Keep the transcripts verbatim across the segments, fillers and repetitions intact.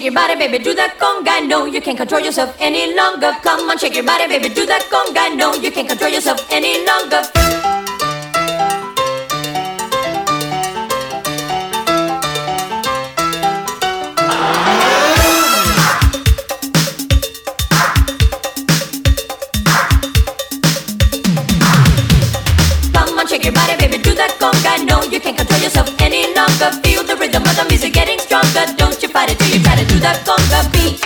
your body, baby, do that conga. No, you can't control yourself any longer. Come on, shake your body, baby, do that conga. No, you can't control yourself any longer. Shake your body, baby, do that conga. No, you can't control yourself any longer. Feel the rhythm of the music getting stronger. Don't you fight it till you try to do that conga beat.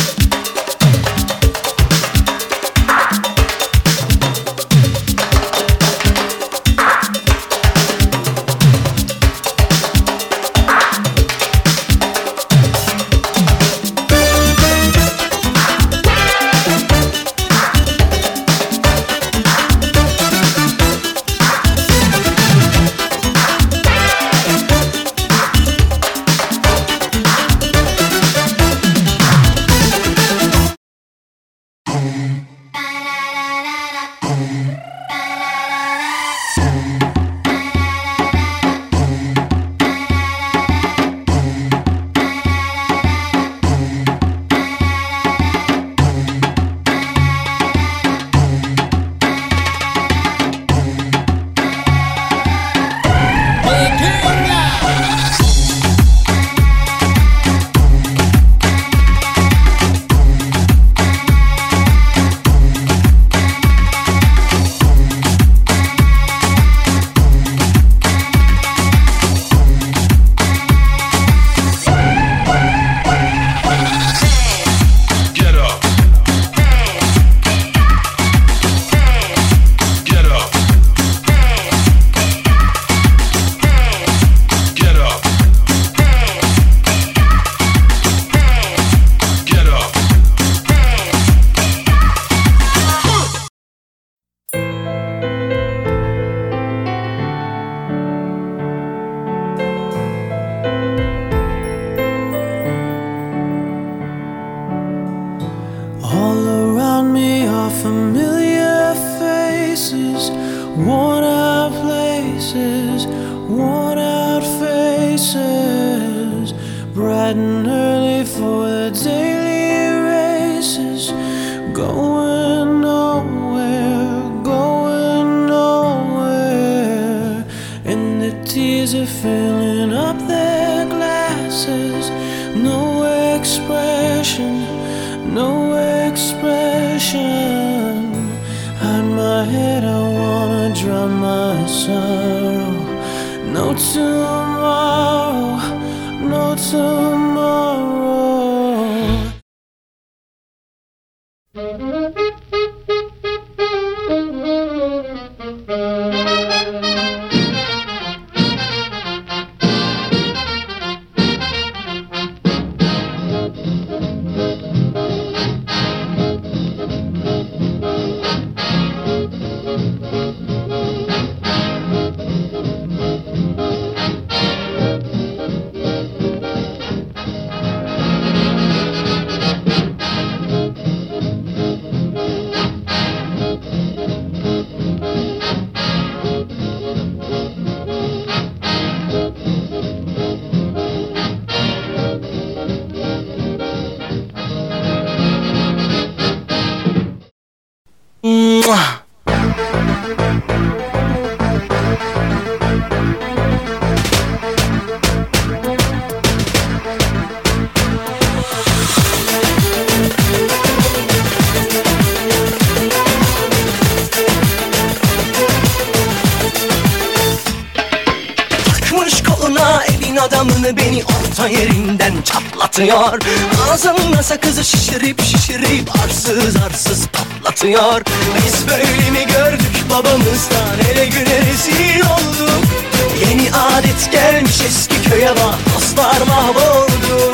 Adamını beni orta yerinden çatlatıyor. Ağzımda sakızı şişirip şişirip arsız arsız patlatıyor. Biz böyle mi gördük babamızdan, hele güne rezil olduk. Yeni adet gelmiş eski köye bak, dostlar mahvoldu.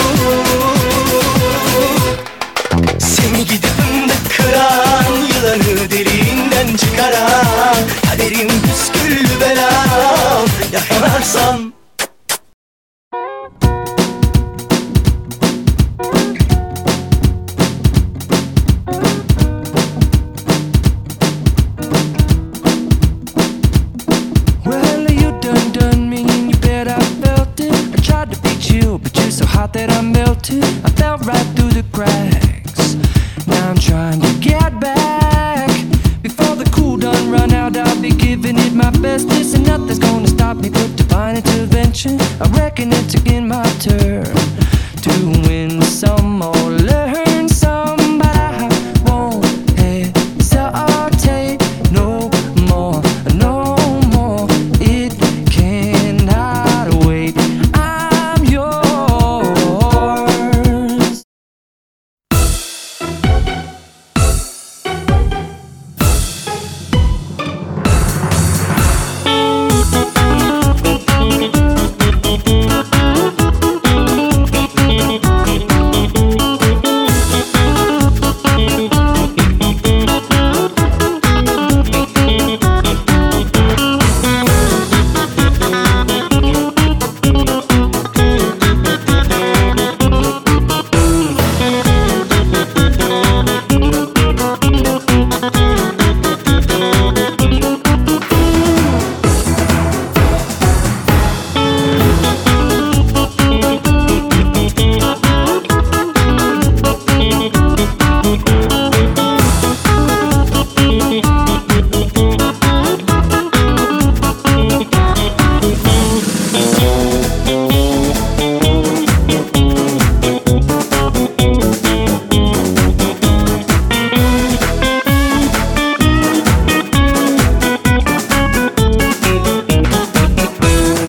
Seni gidip fındık kıran, yılanı deliğinden çıkaran, kaderim püsküllü belam, ya yanarsan. Well, you done done me and you bet I felt it. I tried to beat you, but you suspension. I reckon it's again my turn to win some or learn